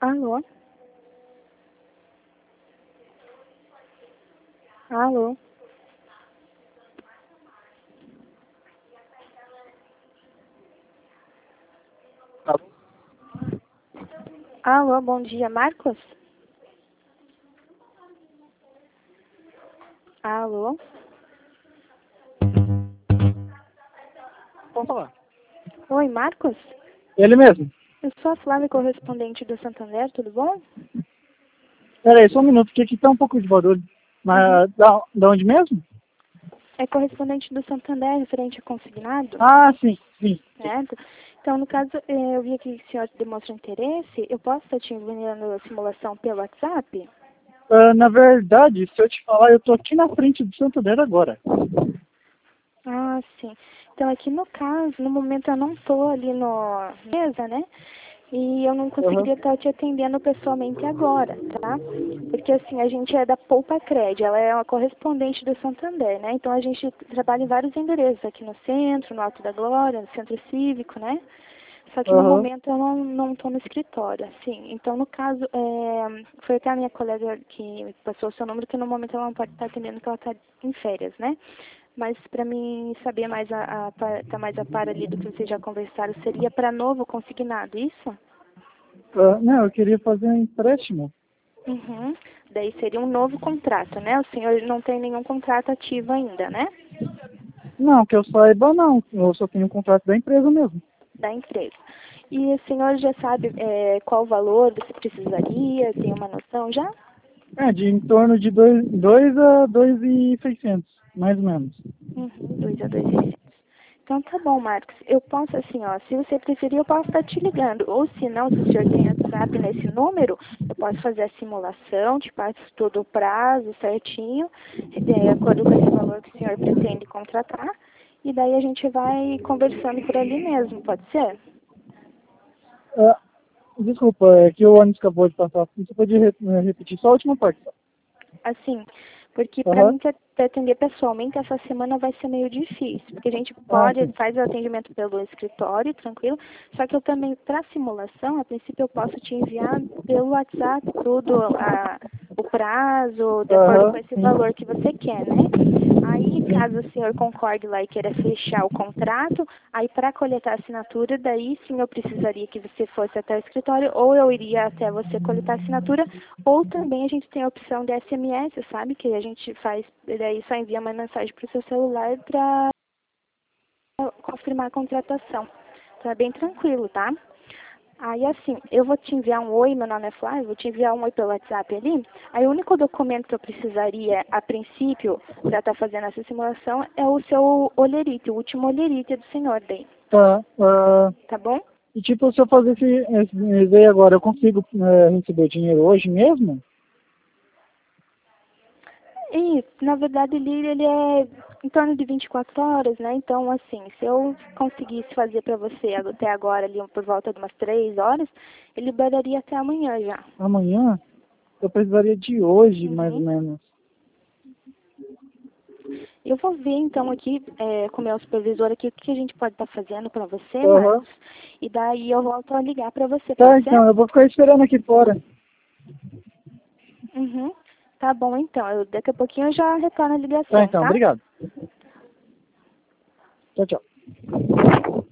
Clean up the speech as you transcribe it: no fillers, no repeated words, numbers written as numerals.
Alô? Alô? Alô, bom dia, Marcos? Alô? Vamos falar. Oi, Marcos? Ele mesmo. Eu sou a Flávia, correspondente do Santander, tudo bom? Pera aí, só um minuto, porque aqui tá um pouco de barulho. Mas da onde mesmo? É correspondente do Santander, referente a consignado, Ah, sim, sim. certo? Então, no caso, eu vi aqui que o senhor demonstra interesse, eu posso estar te enviando a simulação pelo WhatsApp? Na verdade, se eu te falar, eu tô aqui na frente do Santander agora. Ah, sim. Então, aqui no caso, no momento eu não estou ali no mesa, né? E eu não Aham. conseguiria estar te atendendo pessoalmente agora, tá? Porque assim, a gente é da Poupa Cred, ela é uma correspondente do Santander, né? Então a gente trabalha em vários endereços, aqui no centro, no Alto da Glória, no Centro Cívico, né? Só que no Aham. momento eu não estou no escritório, assim. Então, no caso, foi até a minha colega que me passou o seu número, que no momento ela não pode estar atendendo, porque ela está em férias, né? Mas para mim saber mais tá mais a par ali do que vocês já conversaram, seria para novo consignado, isso? Não, eu queria fazer um empréstimo. Uhum. Daí seria um novo contrato, né? O senhor não tem nenhum contrato ativo ainda, né? Não, que eu saiba não. Eu só tenho um contrato da empresa mesmo. Da empresa. E o senhor já sabe qual valor você precisaria? Tem uma noção já? De em torno de 2 a 2.600, mais ou menos. Uhum, 2 a 2.600. Então tá bom, Marcos. Eu posso assim, ó, se você preferir, eu posso estar te ligando. Ou se não, se o senhor tem WhatsApp nesse número, eu posso fazer a simulação, te passo todo o prazo certinho, de acordo com esse valor que o senhor pretende contratar. E daí a gente vai conversando por ali mesmo, pode ser? Ah, desculpa, é que o ônibus acabou de passar. Você pode repetir só a última parte? Assim, porque para Aham. mim te atender pessoalmente essa semana vai ser meio difícil, porque a gente Ah, pode, sim. faz o atendimento pelo escritório, tranquilo, só que eu também, para simulação, a princípio eu posso te enviar pelo WhatsApp tudo, o prazo, de acordo com Aham, esse sim. valor que você quer, né? Aí, caso o senhor concorde lá e queira fechar o contrato, aí para coletar a assinatura, daí sim eu precisaria que você fosse até o escritório, ou eu iria até você coletar a assinatura, ou também a gente tem a opção de SMS, sabe? Que a gente faz, daí só envia uma mensagem para o seu celular para confirmar a contratação. Então é bem tranquilo, tá? Aí assim, eu vou te enviar um oi, meu nome é Flávia, vou te enviar um oi pelo WhatsApp ali. Aí o único documento que eu precisaria, a princípio, para estar fazendo essa simulação, é o seu olerite, o último olerite do senhor daí, Tá. tá bom? E tipo, se eu fazer esse aí agora, eu consigo receber o dinheiro hoje mesmo? E, na verdade, ele é em torno de 24 horas, né? Então, assim, se eu conseguisse fazer para você até agora, ali por volta de umas 3 horas, ele liberaria até amanhã já. Amanhã? Eu precisaria de hoje, mais ou Uhum. menos. Eu vou ver, então, aqui com o meu supervisor aqui, o que a gente pode estar fazendo para você, Aham. Marcos. E daí eu volto a ligar para você, Tá, pode ser? então, eu vou ficar esperando aqui fora. Uhum. Tá bom, então. Daqui a pouquinho eu já retorno a Tá, ligação, então, tá? obrigado. Tchau, tchau.